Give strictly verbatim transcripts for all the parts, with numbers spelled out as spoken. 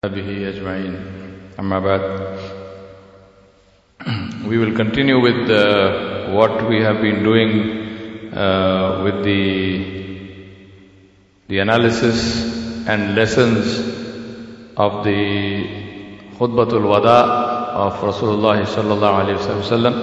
به أجمعين. أما بعد, we will continue with uh, what we have been doing uh, with the the analysis and lessons of the Khutbatul Wada of Rasulullah sallallahu alaihi wasallam,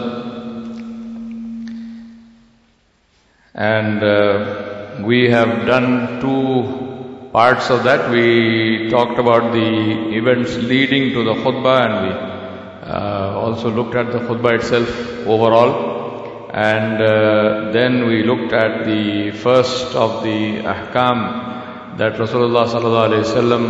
and uh, we have done two parts of that. We talked about the events leading to the khutbah, and we uh, also looked at the khutbah itself overall, and uh, then we looked at the first of the ahkam that Rasulullah sallallahu alaihi wasallam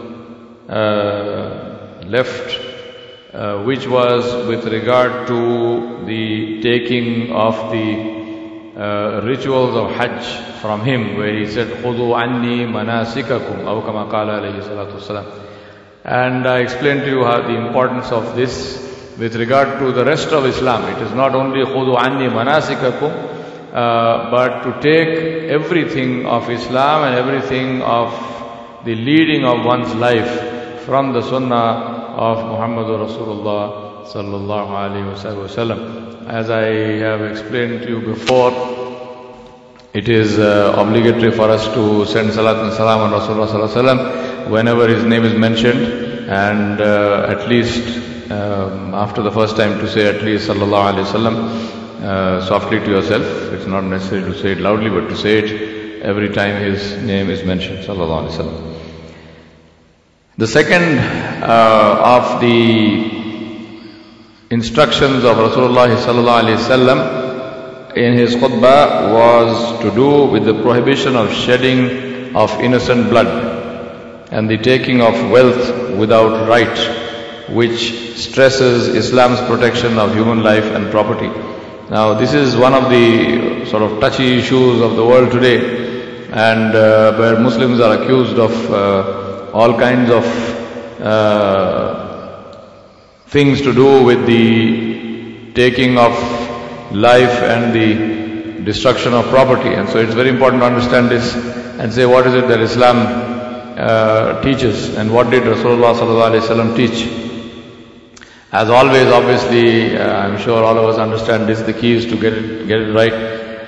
uh, left, uh, which was with regard to the taking of the Uh, rituals of Hajj from him, where he said, "Khudu anni manasikakum," aw kama qala alayhi salatu wassalam. And I explained to you how the importance of this with regard to the rest of Islam. It is not only "Khudu anni manasikakum," uh, but to take everything of Islam and everything of the leading of one's life from the Sunnah of Muhammadur Rasulullah sallallahu alaihi wasallam. As I have explained to you before, it is uh, obligatory for us to send salat and salam on Rasulullah sallallahu alaihi wasallam whenever his name is mentioned, and uh, at least um, after the first time to say at least sallallahu alaihi wasallam uh, softly to yourself. It's not necessary to say it loudly, but to say it every time his name is mentioned, sallallahu alaihi wasallam. The second uh, of the instructions of Rasulullah sallallahu alaihi wasallam in his khutbah was to do with the prohibition of shedding of innocent blood and the taking of wealth without right, which stresses Islam's protection of human life and property. Now, this is one of the sort of touchy issues of the world today, and uh, where Muslims are accused of uh, all kinds of uh, things to do with the taking of life and the destruction of property. And so it's very important to understand this and say, what is it that Islam uh, teaches, and what did Rasulullah sallallahu alaihi wasallam teach? As always, obviously, uh, I'm sure all of us understand this. The key is to get it, get it right.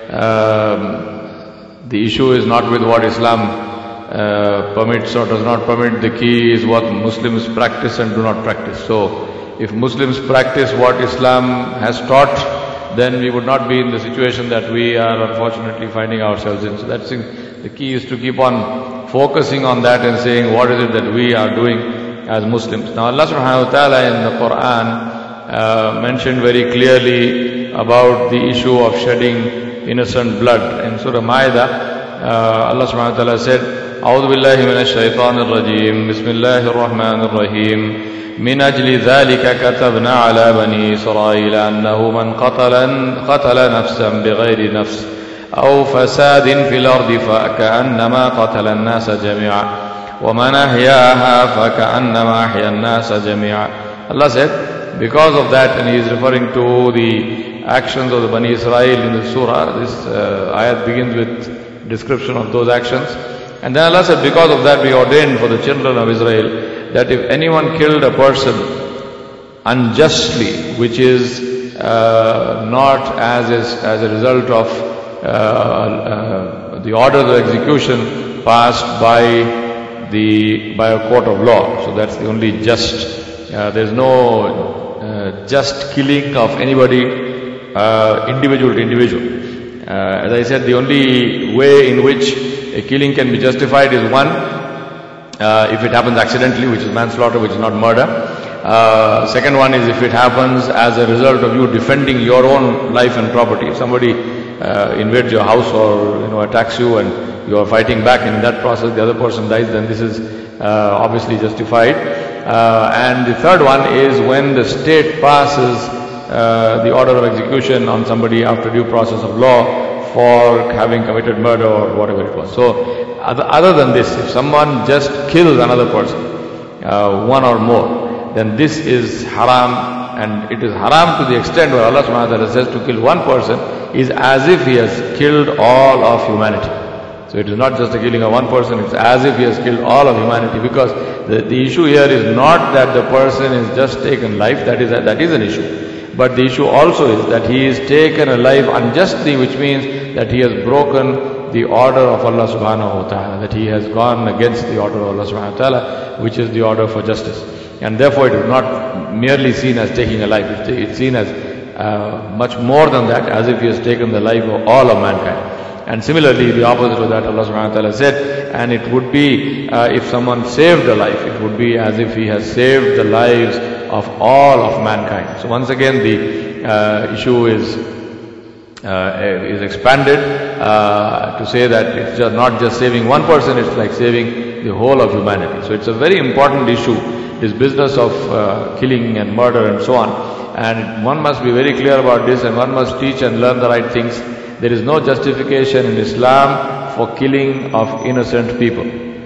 Um, the issue is not with what Islam uh, permits or does not permit. The key is what Muslims practice and do not practice. So, if Muslims practice what Islam has taught, then we would not be in the situation that we are unfortunately finding ourselves in. So that's the key, is to keep on focusing on that and saying, what is it that we are doing as Muslims? Now, Allah subhanahu wa ta'ala in the Quran uh, mentioned very clearly about the issue of shedding innocent blood. In Surah Ma'idah, uh, Allah subhanahu wa ta'ala said, "A'udhu billahi minash shaitanir rajim, bismillahir rahmanir rahim. من أجل ذلك كتبنا على بني إسرائيل أنه من قتل قتل نفسا بغير نفس أو فساد في الأرض فكأنما قتل الناس جميعا ومن أحياها فكأنما أحيا الناس جميعا." Allah said, because of that, and He is referring to the actions of the Bani Israel in the surah. This uh, ayat begins with description of those actions. And then Allah said, because of that we ordained for the children of Israel that if anyone killed a person unjustly, which is uh, not as is, as a result of uh, uh, the order of execution passed by the by a court of law, so that's the only just. Uh, there's no uh, just killing of anybody, uh, individual to individual. Uh, as I said, the only way in which a killing can be justified is one, Uh, if it happens accidentally, which is manslaughter, which is not murder. Uh, second one is if it happens as a result of you defending your own life and property. If somebody uh, invades your house or you know attacks you and you are fighting back, and in that process the other person dies, then this is uh, obviously justified. Uh, and the third one is when the state passes uh, the order of execution on somebody after due process of law for having committed murder or whatever it was. So, other, other than this, if someone just kills another person, uh, one or more, then this is haram, and it is haram to the extent where Allah subhanahu wa ta'ala says to kill one person is as if he has killed all of humanity. So it is not just the killing of one person, it's as if he has killed all of humanity, because The, the issue here is not that the person is just taken life, that is, a, that is an issue. But the issue also is that he is taken a life unjustly, which means that he has broken the order of Allah subhanahu wa ta'ala, that he has gone against the order of Allah subhanahu wa ta'ala, which is the order for justice. And therefore it is not merely seen as taking a life, it's seen as uh, much more than that, as if he has taken the life of all of mankind. And similarly, the opposite of that, Allah subhanahu wa ta'ala said, and it would be, uh, if someone saved a life, it would be as if he has saved the lives of all of mankind. So once again, the uh, issue is uh, is expanded uh, to say that it's just not just saving one person, it's like saving the whole of humanity. So it's a very important issue, this business of uh, killing and murder and so on. And one must be very clear about this, and one must teach and learn the right things. There is no justification in Islam for killing of innocent people.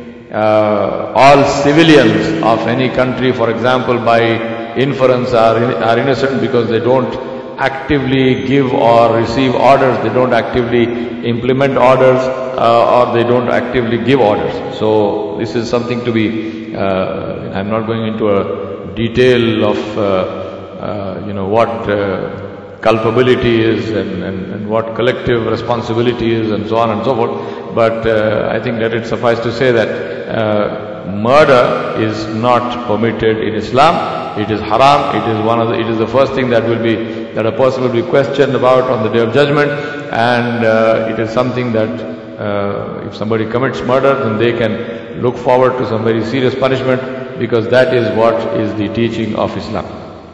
Uh, all civilians of any country, for example, by inference are, in, are innocent because they don't actively give or receive orders, they don't actively implement orders, uh, or they don't actively give orders. So this is something to be, uh, I'm not going into a detail of, uh, uh, you know, what uh, culpability is and, and, and what collective responsibility is and so on and so forth. But uh, I think let it suffice to say that uh, murder is not permitted in Islam. It is haram. It is one of the, it is the first thing that will be, that a person will be questioned about on the Day of Judgment. And uh, it is something that uh, if somebody commits murder, then they can look forward to some very serious punishment, because that is what is the teaching of Islam.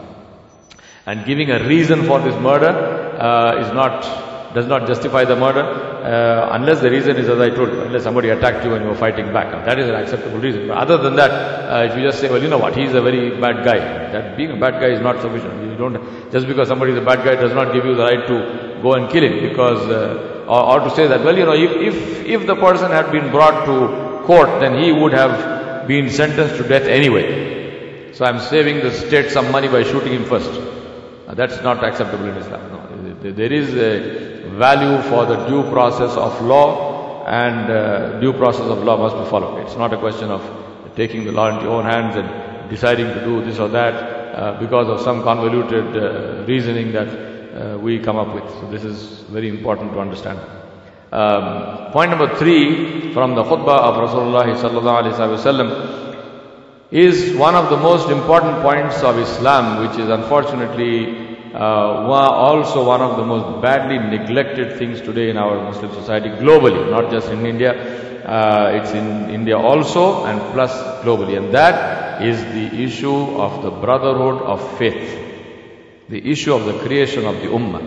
And giving a reason for this murder uh, is not, does not justify the murder, uh, unless the reason is, as I told you, unless somebody attacked you and you were fighting back. That is an acceptable reason. But other than that, uh, if you just say, well, you know what, he's a very bad guy, that being a bad guy is not sufficient. You don't, just because somebody is a bad guy does not give you the right to go and kill him, because, uh, or, or to say that, well, you know, if, if, if the person had been brought to court, then he would have been sentenced to death anyway. So I'm saving the state some money by shooting him first. Uh, that's not acceptable in Islam. No. There is a value for the due process of law, and uh, due process of law must be followed. It's not a question of taking the law into your own hands and deciding to do this or that uh, because of some convoluted uh, reasoning that uh, we come up with. So this is very important to understand. Um, point number three from the khutbah of Rasulullah sallallahu alaihi wasallam is one of the most important points of Islam, which is unfortunately uh, also one of the most badly neglected things today in our Muslim society globally, not just in India. Uh, it's in India also, and plus globally, and that is the issue of the brotherhood of faith, the issue of the creation of the ummah.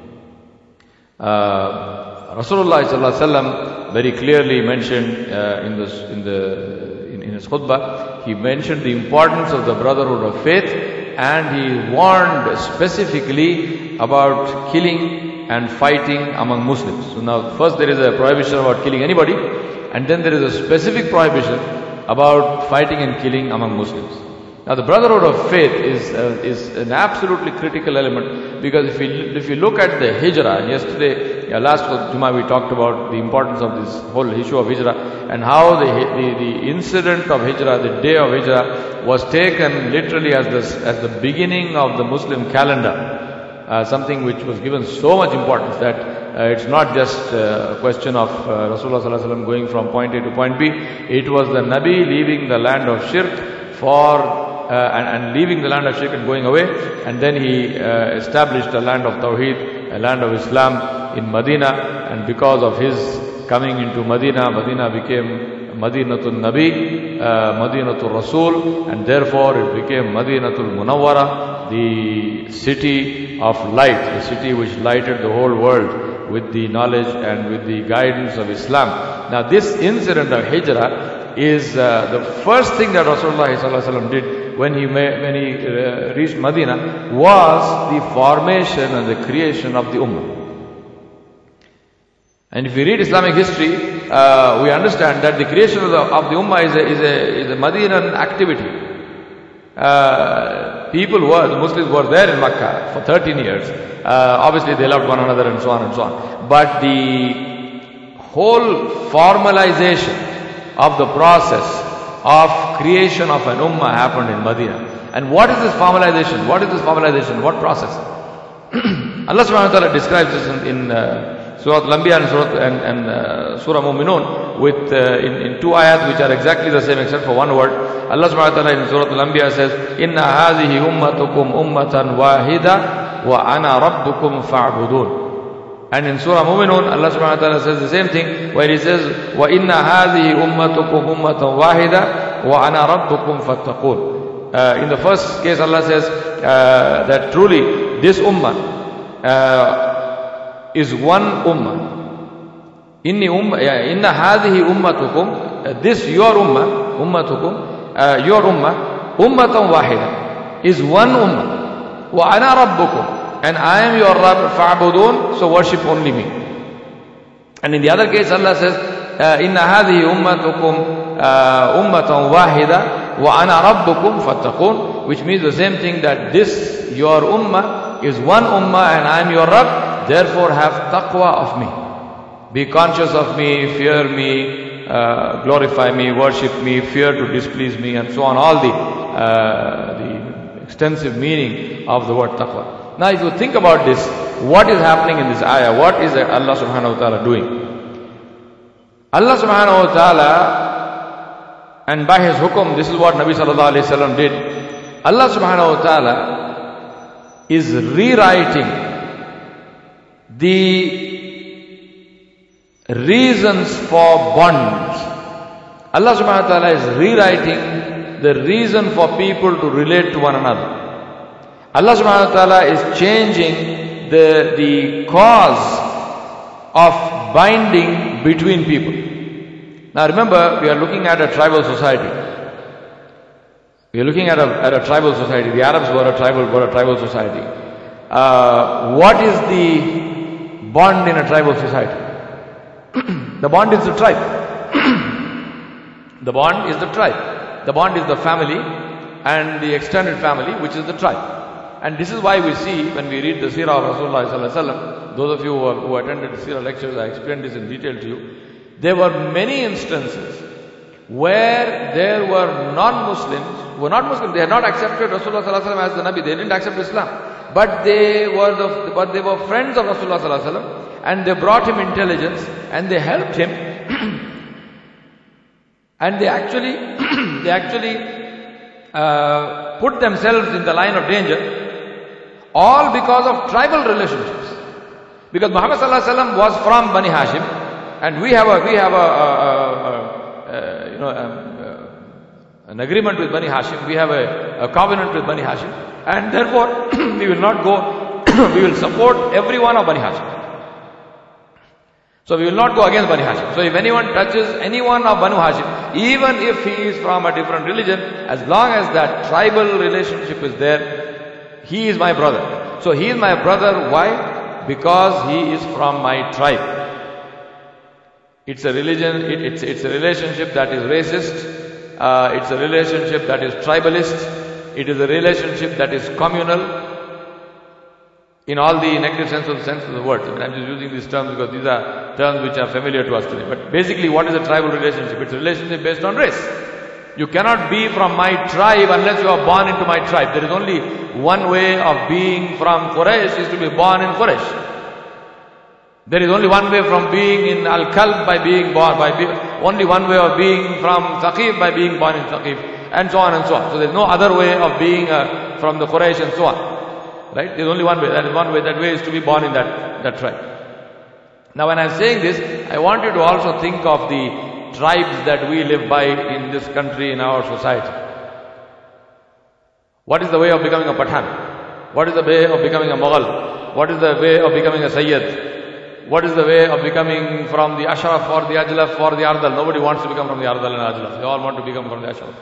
Uh, Rasulullah sallallahu alaihi wasallam very clearly mentioned uh, in the in the in, in his khutbah, he mentioned the importance of the brotherhood of faith, and he warned specifically about killing and fighting among Muslims. So now, first there is a prohibition about killing anybody, and then there is a specific prohibition about fighting and killing among Muslims. Now the brotherhood of faith is uh, is an absolutely critical element, because if we if you look at the hijrah, and yesterday, yeah, last Jummah we talked about the importance of this whole issue of hijrah, and how the, the the incident of hijrah, the day of hijrah, was taken literally as the as the beginning of the Muslim calendar, uh, something which was given so much importance that uh, it's not just uh, a question of uh, Rasulullah sallallahu alaihi wasallam going from point A to point B. It was the Nabi leaving the land of shirk for Uh, and, and leaving the land of shirk and going away, and then he uh, established a land of Tawheed, a land of Islam in Medina, and because of his coming into Medina, Medina became Madinatul Nabi, uh, Madinatul Rasul, and therefore it became Madinatul Munawwara, the city of light, the city which lighted the whole world with the knowledge and with the guidance of Islam. Now this incident of Hijrah is uh, the first thing that Rasulullah sallallahu alaihi wasallam did when he when he uh, reached Medina, was the formation and the creation of the ummah. And if we read Islamic history, uh, we understand that the creation of the, of the ummah is a, is a, is a Medinan activity. Uh, people were, the Muslims were there in Makkah for thirteen years. Uh, obviously they loved one another and so on and so on. But the whole formalization of the process of creation of an ummah happened in Medina. And what is this formalization? What is this formalization? What process? Allah subhanahu wa ta'ala describes this in, in uh, Surah Al-Anbiya and Surah, and, and, uh, Surah Mu'minun with, uh, in, in two ayat which are exactly the same except for one word. Allah subhanahu wa ta'ala in Surah Al-Anbiya says, Inna hadhihi ummatukum ummatan wahida wa ana rabbukum fa'budun. And in Surah Mu'minun, Allah subhanahu wa ta'ala says the same thing where He says, Wa inna hadhihi ummatukum ummatan wahida wa ana rabbukum fattaqun. Uh, in the first case, Allah says uh, that truly this ummah uh, is one ummah. Inni ummah, inna hadhihi ummatukum, uh, this your ummah, ummatukum, uh, your ummah, ummatan wahida, is one ummah. Wa ana rabbukum, and I am your Rabb, fa'budun, so worship only me. And in the other case, Allah says, inna hadhihi ummatukum ummatan wahida, wa ana rabbukum fattaqun, which means the same thing, that this your ummah is one ummah and I am your Rabb, therefore have taqwa of me. Be conscious of me, fear me, uh, glorify me, worship me, fear to displease me, and so on. All the, uh, the extensive meaning of the word taqwa. Now if you think about this, what is happening in this ayah? What is Allah subhanahu wa ta'ala doing? Allah subhanahu wa ta'ala, and by His hukum, this is what Nabi sallallahu alayhi wa sallam did. Allah subhanahu wa ta'ala is rewriting the reasons for bonds. Allah subhanahu wa ta'ala is rewriting the reason for people to relate to one another. Allah subhanahu wa ta'ala is changing the, the cause of binding between people. Now remember, we are looking at a tribal society. We are looking at a, at a tribal society. The Arabs were a tribal, were a tribal society. Uh, what is the bond in a tribal society? The bond is the tribe. The bond is the tribe. The bond is the family and the extended family, which is the tribe. And this is why we see, when we read the Seerah of Rasulullah sallallahu alaihi wasallam, those of you who, who attended the Seerah lectures, I explained this in detail to you. There were many instances where there were non-Muslims, who were not Muslims, they had not accepted Rasulullah sallallahu alaihi wasallam as the Nabi, they didn't accept Islam. But they were the, but they were friends of Rasulullah sallallahu alaihi wasallam, and they brought him intelligence and they helped him. And they actually, they actually uh, put themselves in the line of danger, all because of tribal relationships. Because Muhammad sallallahu alaihi wasallam was from Bani Hashim, and we have a we have a, a, a, a you know a, an agreement with Bani Hashim. We have a, a covenant with Bani Hashim, and therefore we will not go. We will support every one of Bani Hashim. So we will not go against Bani Hashim. So if anyone touches anyone of Banu Hashim, even if he is from a different religion, as long as that tribal relationship is there, he is my brother. So he is my brother. Why? Because he is from my tribe. It's a religion, it, it's, it's a relationship that is racist, uh, it's a relationship that is tribalist, it is a relationship that is communal, in all the negative sense of, sense of the word. I mean, I'm just using these terms because these are terms which are familiar to us today. But basically, what is a tribal relationship? It's a relationship based on race. You cannot be from my tribe unless you are born into my tribe. There is only one way of being from Quraysh, is to be born in Quraysh. There is only one way from being in Al-Kalb by being born, by be, only one way of being from Thaqif by being born in Thaqif, and so on and so on. So there is no other way of being uh, from the Quraysh and so on. Right? There is only one way. That is one way. That way is to be born in that, that tribe. Now when I am saying this, I want you to also think of the tribes that we live by in this country, in our society. What is the way of becoming a Pathan? What is the way of becoming a Mughal? What is the way of becoming a Sayyid? What is the way of becoming from the Ashraf or the Ajlaf or the Ardal? Nobody wants to become from the Ardal and Ajlaf. They all want to become from the Ashraf.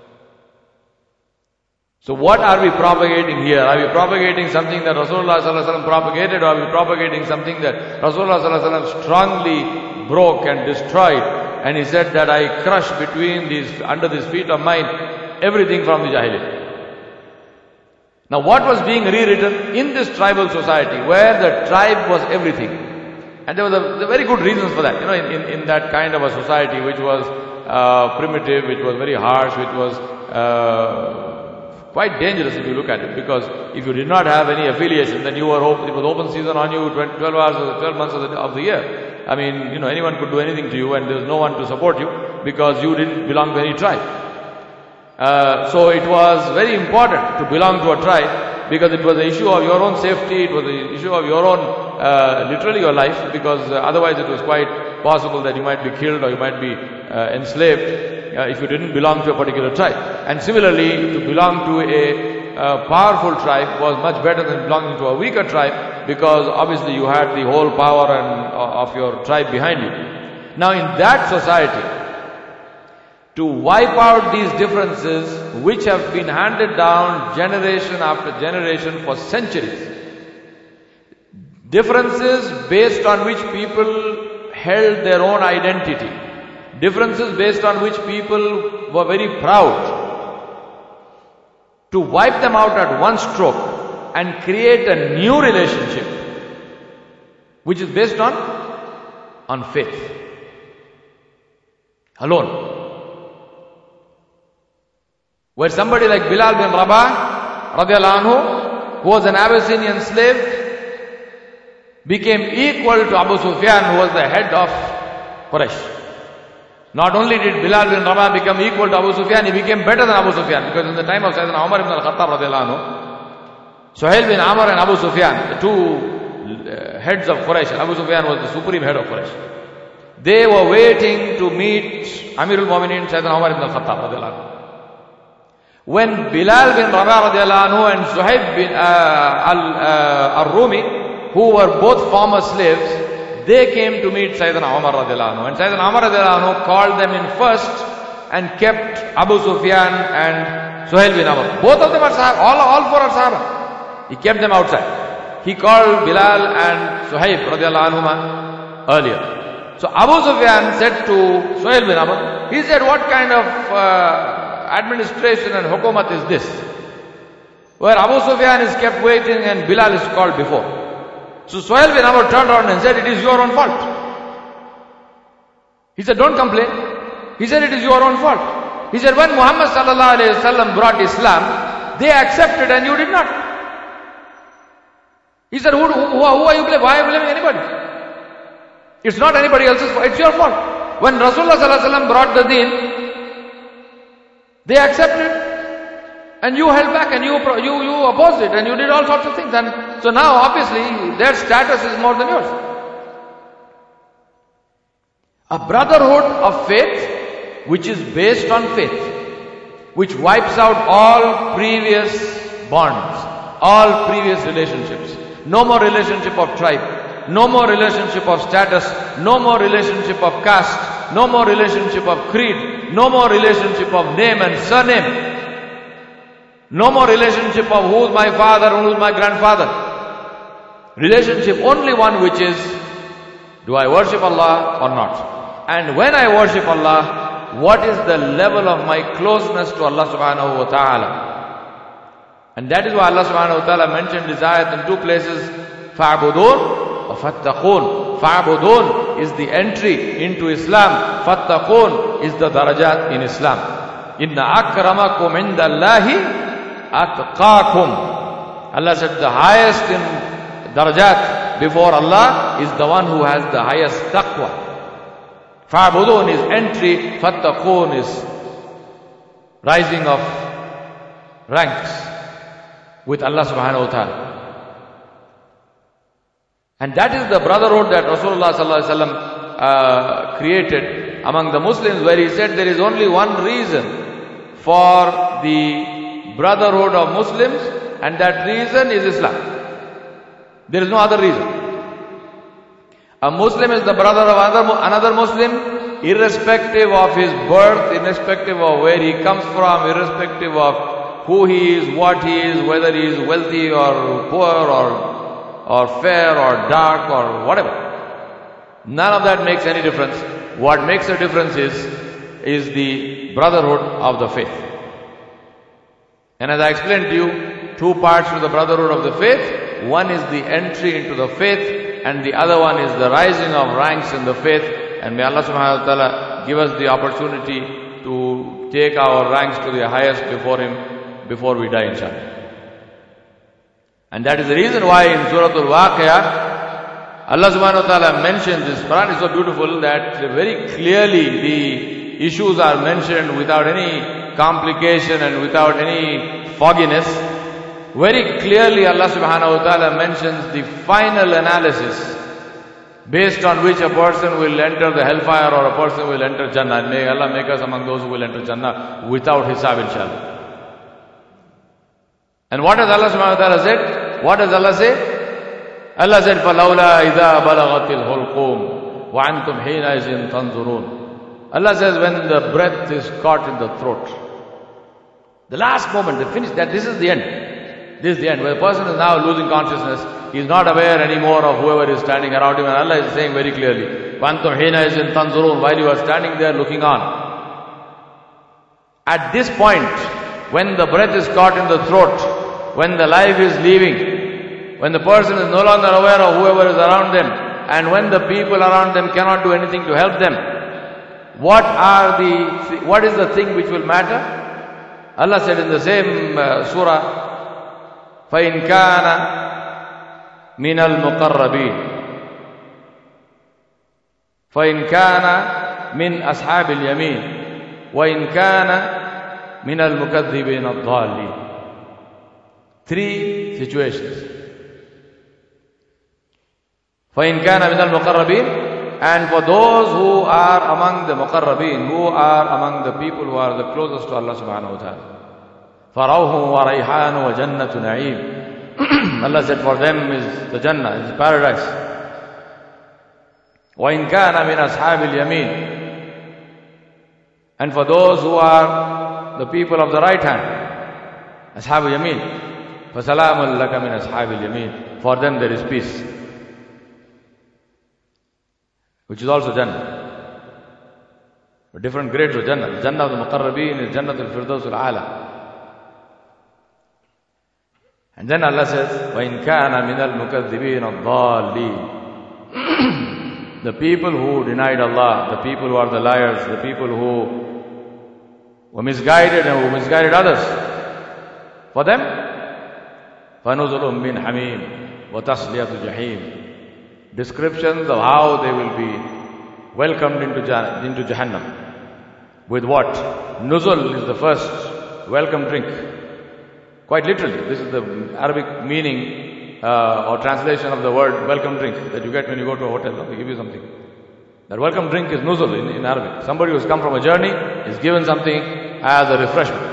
So what are we propagating here? Are we propagating something that Rasulullah sallallahu alaihi wasallam propagated, or are we propagating something that Rasulullah sallallahu alaihi wasallam strongly broke and destroyed? And he said that I crush between these, under these feet of mine, everything from the Jahiliyyah. Now what was being rewritten in this tribal society, where the tribe was everything? And there were the, the very good reasons for that. You know, in, in, in that kind of a society which was uh, primitive, which was very harsh, which was uh, quite dangerous if you look at it. Because if you did not have any affiliation, then you were open, it was open season on you twelve hours, twelve months of the, of the year. I mean, you know, anyone could do anything to you, and there was no one to support you because you didn't belong to any tribe. Uh, so it was very important to belong to a tribe, because it was an issue of your own safety, it was an issue of your own, uh, literally your life, because uh, otherwise it was quite possible that you might be killed or you might be uh, enslaved uh, if you didn't belong to a particular tribe. And similarly, to belong to a uh, powerful tribe was much better than belonging to a weaker tribe, because obviously you had the whole power and, uh, of your tribe behind you. Now in that society, to wipe out these differences which have been handed down generation after generation for centuries. Differences based on which people held their own identity. Differences based on which people were very proud. To wipe them out at one stroke and create a new relationship which is based on, on faith alone. Where somebody like Bilal bin Rabah radiallahu anhu, who was an Abyssinian slave, became equal to Abu Sufyan, who was the head of Quraysh. Not only did Bilal bin Rabah become equal to Abu Sufyan, he became better than Abu Sufyan, because in the time of Sayyidina Umar ibn al-Khattab radiallahu anhu, Suhail bin Amr and Abu Sufyan, the two uh, heads of Quraysh, Abu Sufyan was the supreme head of Quraysh. They were waiting to meet Amirul Mu'mineen Sayyidina Umar ibn al-Khattab radiallahu anhu. When Bilal bin Rabah radiallahu anhu and Suhaib bin uh, al-Rumi, uh, who were both former slaves, they came to meet Sayyidina Umar radiallahu anhu. And Sayyidina Umar radiallahu anhu called them in first and kept Abu Sufyan and Suhail bin Amr. Both of them are Sahaba, all, all four are Sahaba. He kept them outside. He called Bilal and Suhaib radiallahu anhu earlier. So Abu Sufyan said to Suhail bin Amr, he said, what kind of uh, administration and hukumat is this, where Abu Sufyan is kept waiting and Bilal is called before? So Suhail bin Amr turned around and said, it is your own fault. He said, don't complain. He said, it is your own fault. He said, when Muhammad sallallahu alayhi wa sallam brought Islam, they accepted and you did not. He said, who, who, who are you blaming? Why are you blaming anybody? It's not anybody else's fault, it's your fault. When Rasulullah sallallahu alayhi wa sallam brought the deen, they accepted and you held back and you, you, you opposed it and you did all sorts of things. And so now obviously their status is more than yours. A brotherhood of faith which is based on faith, which wipes out all previous bonds, all previous relationships. No more relationship of tribe, no more relationship of status, no more relationship of caste, no more relationship of creed, no more relationship of name and surname, no more relationship of who's my father and who's my grandfather. Relationship only one, which is, do I worship Allah or not? And when I worship Allah, what is the level of my closeness to Allah subhanahu wa ta'ala? And that is why Allah subhanahu wa ta'ala mentioned this ayat in two places. Fa'budun wa fattaqun. Fa'budun is the entry into Islam. Fattaqun is the darajat in Islam. Inna akramakum inda Allahi atqakum. Allah said the highest in darajat before Allah is the one who has the highest taqwa. Fa'budun is entry, fattaqun is rising of ranks with Allah subhanahu wa ta'ala. And that is the brotherhood that Rasulullah sallallahu alaihi wasallam uh, created among the Muslims, where he said there is only one reason for the brotherhood of Muslims, and that reason is Islam. There is no other reason. A Muslim is the brother of another, another Muslim, irrespective of his birth, irrespective of where he comes from, irrespective of who he is, what he is, whether he is wealthy or poor or or fair or dark or whatever. None of that makes any difference. What makes a difference is, is the brotherhood of the faith. And as I explained to you, two parts to the brotherhood of the faith. One is the entry into the faith, and the other one is the rising of ranks in the faith. And may Allah subhanahu wa ta'ala Ta'ala give us the opportunity to take our ranks to the highest before Him, before we die, inshallah. And that is the reason why in Surah Al-Waqi'ah, Allah subhanahu wa ta'ala mentions this. Quran is so beautiful that very clearly the issues are mentioned without any complication and without any fogginess. Very clearly Allah subhanahu wa ta'ala mentions the final analysis based on which a person will enter the hellfire or a person will enter Jannah. And may Allah make us among those who will enter Jannah without hisab, inshallah. And what has Allah subhanahu wa ta'ala said? What does Allah say? Allah said, فَلَوْلَا إِذَا بَلَغَتِ الْحُلْقُومِ وَأَنْتُمْ حِينَئِذٍ تَنْظُرُونَ. Allah says, when the breath is caught in the throat, the last moment, they finish that, this is the end. This is the end. Where the person is now losing consciousness, he is not aware anymore of whoever is standing around him, and Allah is saying very clearly, وَأَنْتُمْ حِينَئِذٍ تَنْظُرُونَ, while you are standing there looking on. At this point, when the breath is caught in the throat, when the life is leaving, when the person is no longer aware of whoever is around them, and when the people around them cannot do anything to help them, what are the, what is the thing which will matter? Allah said in the same uh, surah, فَإِنْ كَانَ مِنَ الْمُقَرَّبِينَ فَإِنْ كَانَ مِنْ أَصْحَابِ الْيَمِينِ وَإِنْ كَانَ مِنَ الْمُكَذِّبِينَ الضَّالِّينَ. Three situations. فَإِنْ كَانَ مِنَ الْمُقَرَّبِينَ, and for those who are among the muqarrabeen, who are among the people who are the closest to Allah subhanahu wa ta'ala, فَرَوْهُ وَرَيْحَانُ وَجَنَّةُ نَعِيمٍ. Allah said for them is the Jannah, is paradise. وَإِنْ كَانَ مِنْ أَصْحَابِ الْيَمِينِ, and for those who are the people of the right hand, أَصْحَابُ الْيَمِينِ, فَسَلَامٌ لَكَ مِنْ أَصْحَابِ الْيَمِينِ, for them there is peace, which is also Jannah. But different grades of Jannah. The Jannah of the Muqarrabeen is Jannah al-Firdaus al-A'la. And then Allah says, وَإِنْ كَانَ مِنَ الْمُكَذِّبِينَ الضَّالِّينَ, the people who denied Allah, the people who are the liars, the people who were misguided and who misguided others, for them, فَنُزُلٌ مِّنْ حَمِيمٍ وَتَصْلِيَةُ جَحِيمٍ, descriptions of how they will be welcomed into, Jah- into Jahannam. With what? Nuzul is the first welcome drink. Quite literally, this is the Arabic meaning uh, or translation of the word welcome drink that you get when you go to a hotel. They give you something. That welcome drink is nuzul in, in Arabic. Somebody who has come from a journey is given something as a refreshment.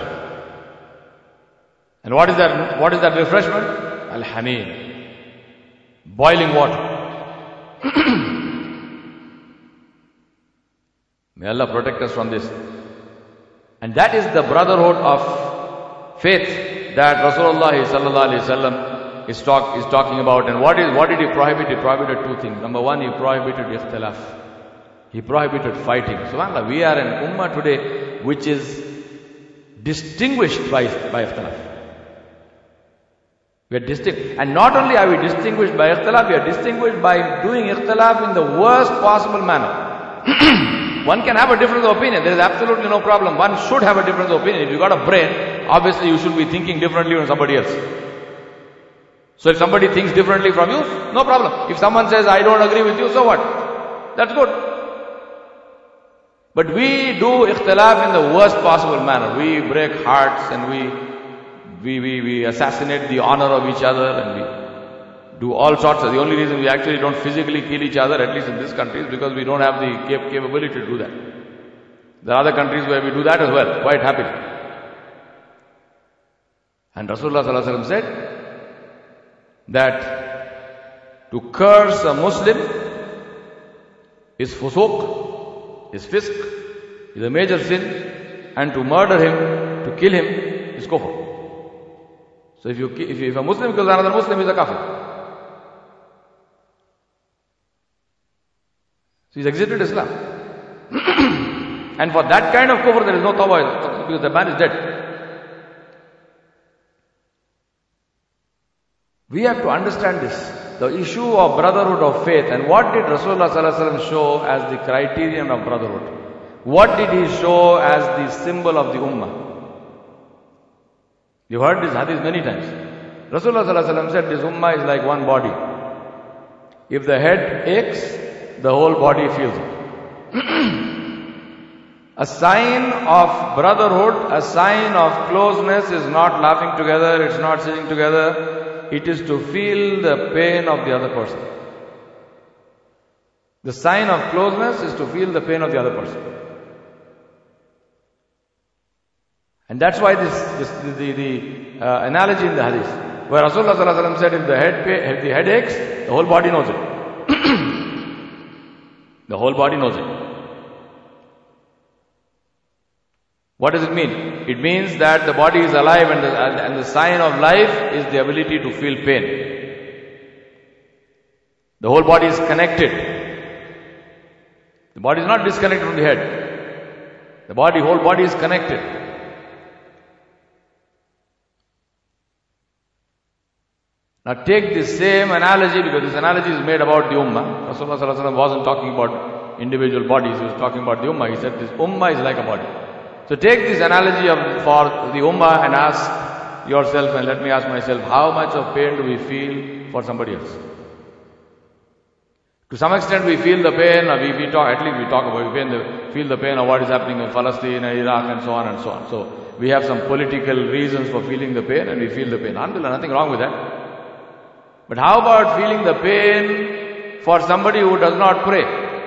And what is that? What is that refreshment? Al-Hamim, boiling water. May Allah protect us from this. And that is the brotherhood of faith that Rasulullah sallallahu alaihi wasallam is, talk, is talking about. And what is what did he prohibit? He prohibited two things. Number one, he prohibited ikhtilaf. He prohibited fighting. SubhanAllah, we are an ummah today which is distinguished by, by ikhtilaf. We are distinct. And not only are we distinguished by ikhtilaf, we are distinguished by doing ikhtilaf in the worst possible manner. One can have a difference of opinion. There is absolutely no problem. One should have a difference of opinion. If you got a brain, obviously you should be thinking differently from somebody else. So if somebody thinks differently from you, no problem. If someone says, I don't agree with you, so what? That's good. But we do ikhtilaf in the worst possible manner. We break hearts and we, we, we, we assassinate the honor of each other and we do all sorts of. The only reason we actually don't physically kill each other, at least in this country, is because we don't have the cap- capability to do that. There are other countries where we do that as well, quite happily. And Rasulullah sallallahu alaihi wasallam said that to curse a Muslim is fusuq, is fisk, is a major sin, and to murder him, to kill him, is kufr. So if you if, if a Muslim kills another Muslim, he's a kafir. So he's exited Islam. And for that kind of kufr, there is no tawbah, because the man is dead. We have to understand this, the issue of brotherhood of faith. And what did Rasulullah sallallahu alaihi wasallam show as the criterion of brotherhood? What did he show as the symbol of the ummah? You've heard this hadith many times. Rasulullah sallallahu alaihi wasallam said this ummah is like one body. If the head aches, the whole body feels it. A sign of brotherhood, a sign of closeness is not laughing together, it's not sitting together. It is to feel the pain of the other person. The sign of closeness is to feel the pain of the other person. And that's why this, this the, the, the uh, analogy in the hadith, where Rasulullah sallallahu alaihi wasallam said, if the head pay, if the head aches, the whole body knows it. The whole body knows it. What does it mean? It means that the body is alive, and the, and the sign of life is the ability to feel pain. The whole body is connected. The body is not disconnected from the head. The body, whole body is connected. Now take this same analogy, because this analogy is made about the ummah. Rasulullah sallallahu alaihi wasallam wasn't talking about individual bodies, he was talking about the ummah. He said this ummah is like a body. So take this analogy of, for the ummah and ask yourself, and let me ask myself, how much of pain do we feel for somebody else? To some extent we feel the pain, or we, we talk, at least we talk about, we feel the, feel the pain of what is happening in Palestine and Iraq and so on and so on. So we have some political reasons for feeling the pain, and we feel the pain. Alhamdulillah, nothing wrong with that. But how about feeling the pain for somebody who does not pray?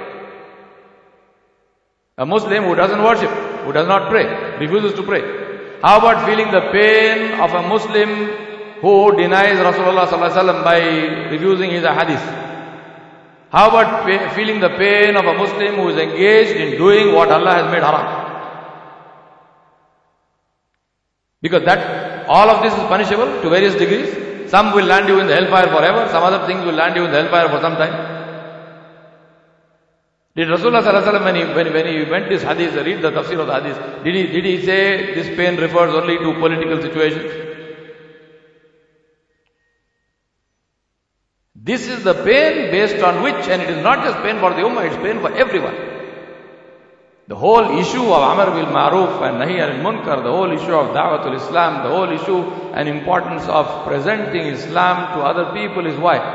A Muslim who doesn't worship, who does not pray, refuses to pray. How about feeling the pain of a Muslim who denies Rasulullah sallallahu alaihi wasallam by refusing his hadith? How about pay, feeling the pain of a Muslim who is engaged in doing what Allah has made haram? Because that, all of this is punishable to various degrees. Some will land you in the hellfire forever, some other things will land you in the hellfire for some time. Did Rasulullah sallallahu alaihi wasallam, when he, when, when he went this hadith, read the tafsir of the hadith, did he, did he say this pain refers only to political situations? This is the pain based on which, and it is not just pain for the ummah, it's pain for everyone. The whole issue of Amr bil Ma'ruf and Nahi al Munkar, the whole issue of Da'watul Islam, the whole issue and importance of presenting Islam to other people is why?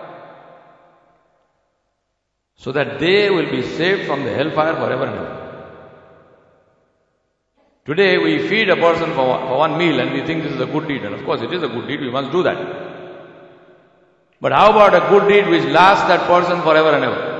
So that they will be saved from the hellfire forever and ever. Today we feed a person for one, for one meal and we think this is a good deed, and of course it is a good deed, we must do that. But how about a good deed which lasts that person forever and ever?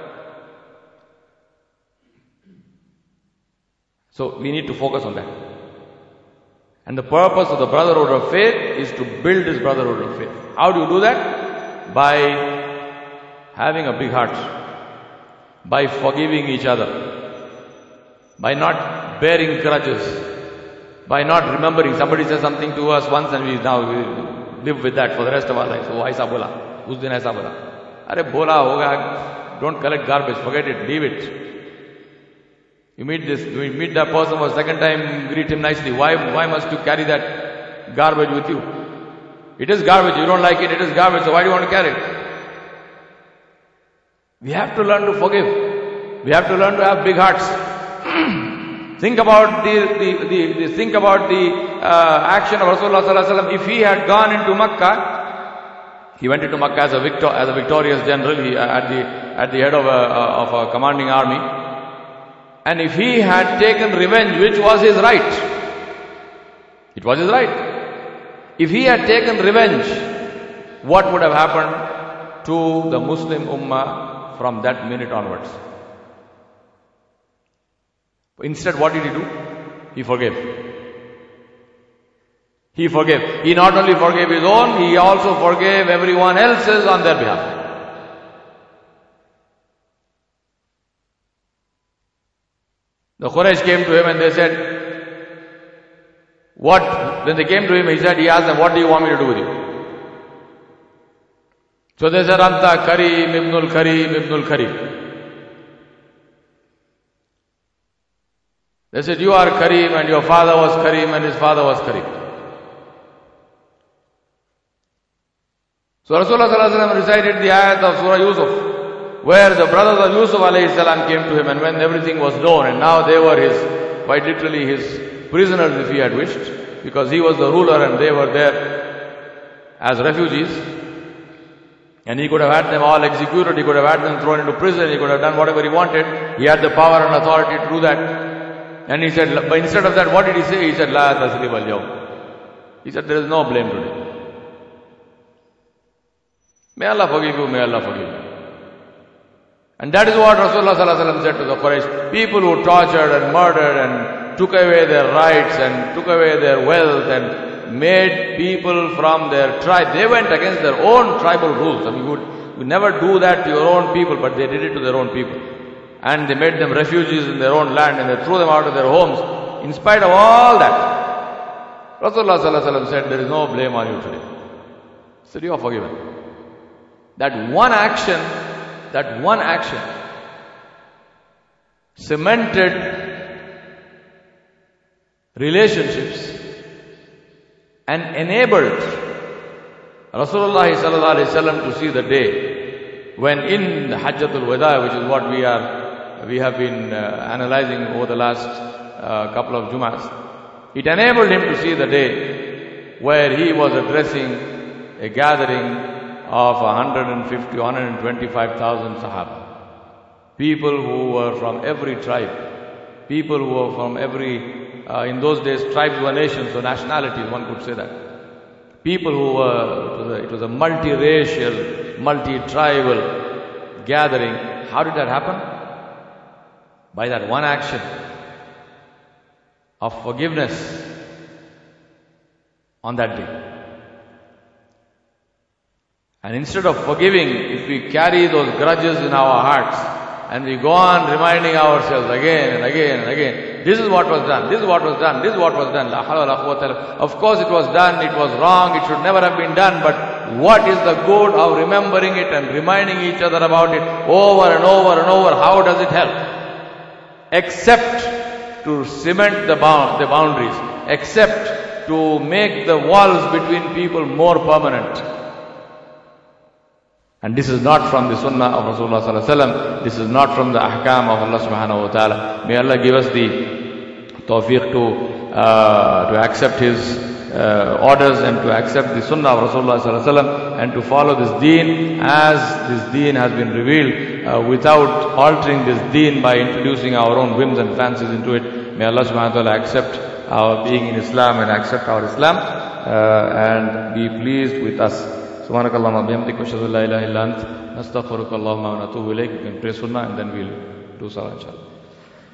So we need to focus on that. And the purpose of the brotherhood of faith is to build this brotherhood of faith. How do you do that? By having a big heart, by forgiving each other, by not bearing grudges, by not remembering somebody says something to us once and we now we live with that for the rest of our lives. Oh, aisa bola, us din aisa bola. Arey bola hoga, don't collect garbage, forget it, leave it. You meet this, you meet that person for the second time, greet him nicely. Why, why must you carry that garbage with you? It is garbage, you don't like it, it is garbage, so why do you want to carry it? We have to learn to forgive. We have to learn to have big hearts. Think about the, the, the, the think about the uh, action of Rasulullah sallallahu alaihi wasallam. If he had gone into Makkah, he went into Makkah as a victor, as a victorious general, he, uh, at the at the head of a, uh, of a commanding army. And if he had taken revenge, which was his right, it was his right. If he had taken revenge, what would have happened to the Muslim Ummah from that minute onwards? Instead, what did he do? He forgave. He forgave. He not only forgave his own, he also forgave everyone else's on their behalf. The Quraysh came to him and they said, what? When they came to him, he said, he asked them, what do you want me to do with you? So they said, Anta Kareem, Ibnul Kareem, Ibnul Kareem. They said, you are Kareem and your father was Kareem and his father was Kareem. So Rasulullah sallallahu alaihi wasallam recited the ayat of Surah Yusuf. where the brothers of Yusuf alayhi salam came to him, and when everything was known, and now they were his, quite literally his prisoners if he had wished, because he was the ruler and they were there as refugees. And he could have had them all executed, he could have had them thrown into prison, he could have done whatever he wanted. He had the power and authority to do that. And he said, but instead of that, what did he say? He said, La tasrib al-yawm. He said, there is no blame today. May Allah forgive you, may Allah forgive you. And that is what Rasulullah sallallahu alaihi wasallam said to the Quraysh. People who tortured and murdered and took away their rights and took away their wealth and made people from their tribe. They went against their own tribal rules. I mean, you would, you would never do that to your own people, but they did it to their own people. And they made them refugees in their own land and they threw them out of their homes. In spite of all that, Rasulullah sallallahu alaihi wasallam said, there is no blame on you today. So you are forgiven. That one action, that one action cemented relationships and enabled Rasulullah sallallahu alaihi wasallam to see the day when in the Hajjatul Wada, which is what we are, we have been uh, analyzing over the last uh, couple of Jumas, it enabled him to see the day where he was addressing a gathering of one hundred fifty, one hundred twenty-five thousand Sahaba. People who were from every tribe. People who were from every, uh, in those days tribes were nations, so nationalities, one could say that. People who were, it was a, it was a multiracial, multi-tribal gathering. How did that happen? By that one action of forgiveness on that day. And instead of forgiving, if we carry those grudges in our hearts and we go on reminding ourselves again and again and again, this is what was done, this is what was done, this is what was done. Of course it was done, it was wrong, it should never have been done, but what is the good of remembering it and reminding each other about it over and over and over? How does it help? Except to cement the, bound, the boundaries, except to make the walls between people more permanent. And this is not from the sunnah of Rasulullah sallallahu alaihi wasallam. This is not from the ahkam of Allah subhanahu wa ta'ala. May Allah give us the tawfiq to, uh, to accept His uh, orders and to accept the sunnah of Rasulullah sallallahu alaihi wasallam and to follow this deen as this deen has been revealed uh, without altering this deen by introducing our own whims and fancies into it. May Allah subhanahu wa ta'ala accept our being in Islam and accept our Islam uh, and be pleased with us. سبحانك اللهم وبحمدك واشهد ان لا اله الا انت نستغفرك اللهم ونتوب اليك. We can pray sunnah and then we'll do salah inshallah.